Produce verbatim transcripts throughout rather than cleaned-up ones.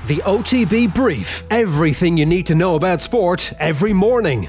The O T B Brief. Everything you need to know about sport every morning.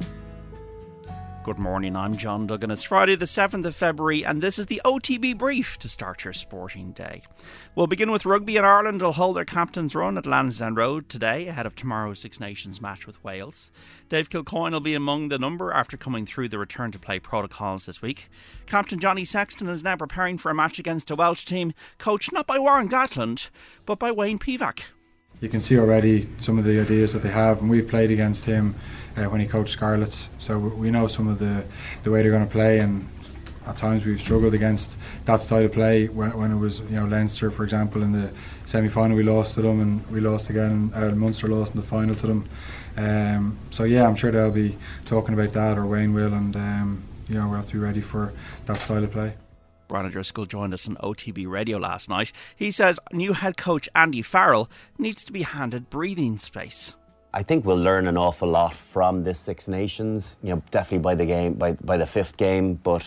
Good morning, I'm John Duggan. It's Friday the seventh of February and this is the O T B Brief to start your sporting day. We'll begin with rugby, and Ireland will hold their captain's run at Lansdowne Road today ahead of tomorrow's Six Nations match with Wales. Dave Kilcoyne will be among the number after coming through the return to play protocols this week. Captain Johnny Sexton is now preparing for a match against a Welsh team coached not by Warren Gatland but by Wayne Pivac. You can see already some of the ideas that they have, and we've played against him uh, when he coached Scarlets, so we know some of the, the way they're going to play, and at times we've struggled against that style of play when, when it was, you know, Leinster, for example, in the semi-final we lost to them, and we lost again, uh, Munster lost in the final to them. Um, so yeah, I'm sure they'll be talking about that, or Wayne will, and um, you know, we'll have to be ready for that style of play. Brian O'Driscoll joined us on O T B Radio last night. He says new head coach Andy Farrell needs to be handed breathing space. I think we'll learn an awful lot from this Six Nations. You know, definitely by the game, by by the fifth game. But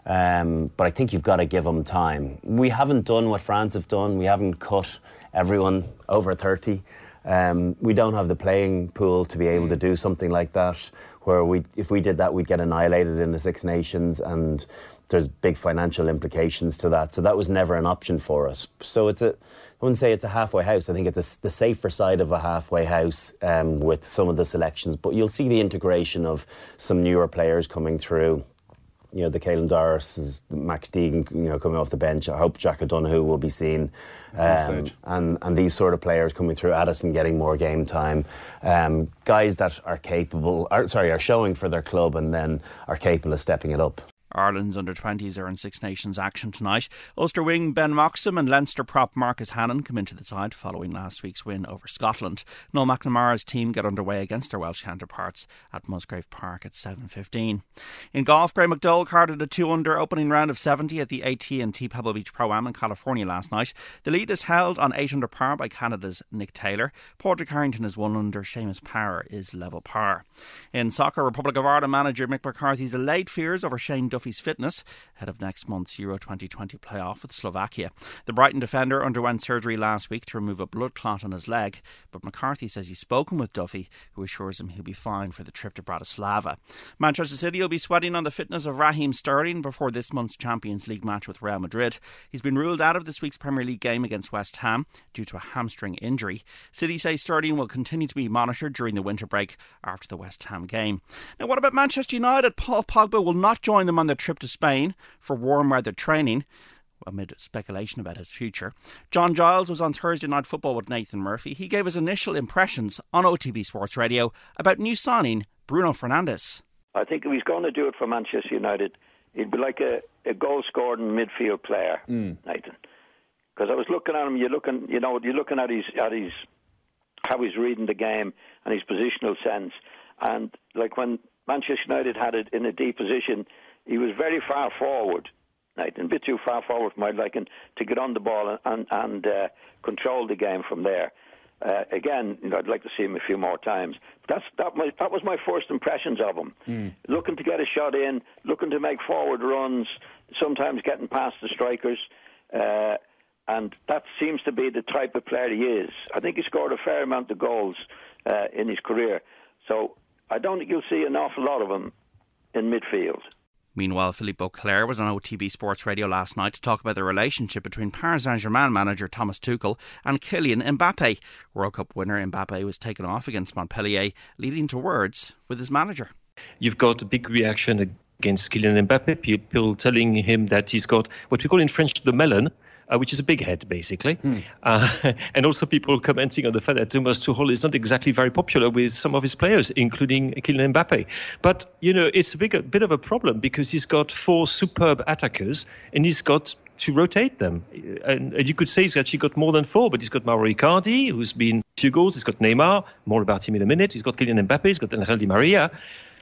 um, but I think you've got to give them time. We haven't done what France have done. We haven't cut everyone over thirty. Um, we don't have the playing pool to be able to do something like that. Where we, if we did that, we'd get annihilated in the Six Nations, and there's big financial implications to that. So that was never an option for us. So it's a, I wouldn't say it's a halfway house. I think it's a, the safer side of a halfway house um, with some of the selections. But you'll see the integration of some newer players coming through. You know, the Caelan Doris, Max Deegan, you know, coming off the bench. I hope Jack O'Donoghue will be seen. Um, and, and these sort of players coming through, Addison getting more game time. Um, guys that are capable, are, sorry, are showing for their club and then are capable of stepping it up. Ireland's under twenties are in Six Nations action tonight. Ulster wing Ben Moxham and Leinster prop Marcus Hannon come into the side following last week's win over Scotland. Noel McNamara's team get underway against their Welsh counterparts at Musgrave Park at seven fifteen. In golf, Graeme McDowell carded a two under opening round of seventy at the A T and T Pebble Beach Pro-Am in California last night. The lead is held on eight under par by Canada's Nick Taylor. Padraig Harrington is one under, Seamus Power is level par. In soccer, Republic of Ireland manager Mick McCarthy's allayed fears over Shane Duffy's fitness ahead of next month's Euro twenty twenty playoff with Slovakia. The Brighton defender underwent surgery last week to remove a blood clot on his leg, but McCarthy says he's spoken with Duffy, who assures him he'll be fine for the trip to Bratislava. Manchester City will be sweating on the fitness of Raheem Sterling before this month's Champions League match with Real Madrid. He's been ruled out of this week's Premier League game against West Ham due to a hamstring injury. City say Sterling will continue to be monitored during the winter break after the West Ham game. Now, what about Manchester United? Paul Pogba will not join them on their trip to Spain for warm weather training, amid speculation about his future. John Giles was on Thursday Night Football with Nathan Murphy. He gave his initial impressions on O T B Sports Radio about new signing Bruno Fernandes. I think if he's going to do it for Manchester United, he'd be like a, a goal-scoring midfield player, mm. Nathan. Because I was looking at him, you're looking, you know, you're looking at his at his how he's reading the game and his positional sense, and like when Manchester United had it in a deep position, he was very far forward, Nathan, a bit too far forward for my liking, to get on the ball and, and uh, control the game from there. Uh, again, you know, I'd like to see him a few more times. But that's, that, my, that was my first impressions of him. Mm. Looking to get a shot in, looking to make forward runs, sometimes getting past the strikers. Uh, and that seems to be the type of player he is. I think he scored a fair amount of goals uh, in his career. So I don't think you'll see an awful lot of him in midfield. Meanwhile, Philippe Auclair was on O T B Sports Radio last night to talk about the relationship between Paris Saint-Germain manager Thomas Tuchel and Kylian Mbappe. World Cup winner Mbappe was taken off against Montpellier, leading to words with his manager. You've got a big reaction against Kylian Mbappe, people telling him that he's got what we call in French the melon, Uh, which is a big head, basically. Hmm. Uh, and also people commenting on the fact that Thomas Tuchel is not exactly very popular with some of his players, including Kylian Mbappe. But, you know, it's a big, a bit of a problem because he's got four superb attackers and he's got to rotate them. And, and you could say he's actually got more than four, but he's got Mauro Icardi, who's been a few goals. He's got Neymar, more about him in a minute. He's got Kylian Mbappe, he's got Angel Di Maria.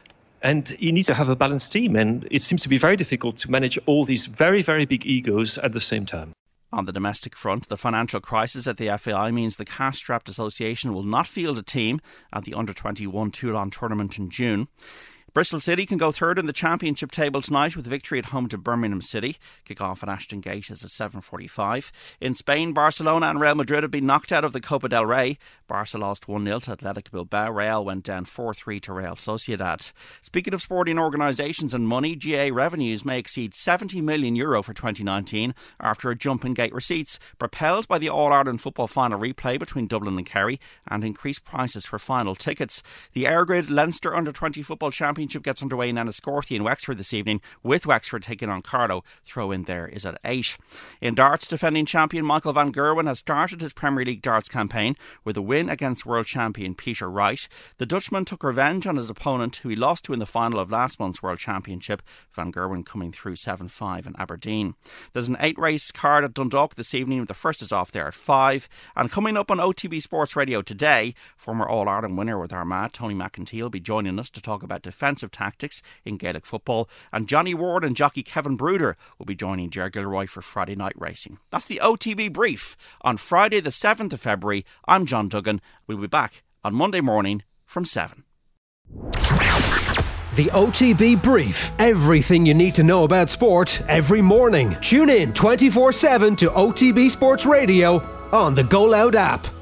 And he needs to have a balanced team. And it seems to be very difficult to manage all these very, very big egos at the same time. On the domestic front, the financial crisis at the F A I means the cash-strapped association will not field a team at the under twenty-one Toulon tournament in June. Bristol City can go third in the Championship table tonight with a victory at home to Birmingham City. Kick-off at Ashton Gate is at seven forty-five. In Spain, Barcelona and Real Madrid have been knocked out of the Copa del Rey. Barca lost one nil to Athletic Bilbao. Real went down four three to Real Sociedad. Speaking of sporting organisations and money, G A A revenues may exceed seventy million euro for twenty nineteen after a jump in gate receipts, propelled by the All-Ireland football final replay between Dublin and Kerry and increased prices for final tickets. The Airgrid Leinster Under twenty Football Championship gets underway in Enniscorthy in Wexford this evening, with Wexford taking on Carlow. Throw in there is at eight. In darts, defending champion Michael van Gerwen has started his Premier League darts campaign with a win against world champion Peter Wright. The Dutchman took revenge on his opponent, who he lost to in the final of last month's World Championship, Van Gerwen coming through seven five in Aberdeen. There's an eight-race card at Dundalk this evening. The first is off there at five. And coming up on O T B Sports Radio today, former All-Ireland winner with Armagh, Tony McEntee, will be joining us to talk about defensive tactics in Gaelic football. And Johnny Ward and jockey Kevin Bruder will be joining Ger Gilroy for Friday night racing. That's the O T B Brief on Friday the seventh of February. I'm John Duggan. We'll be back on Monday morning from seven. The O T B Brief. Everything you need to know about sport every morning. Tune in twenty-four seven to O T B Sports Radio on the Go Loud app.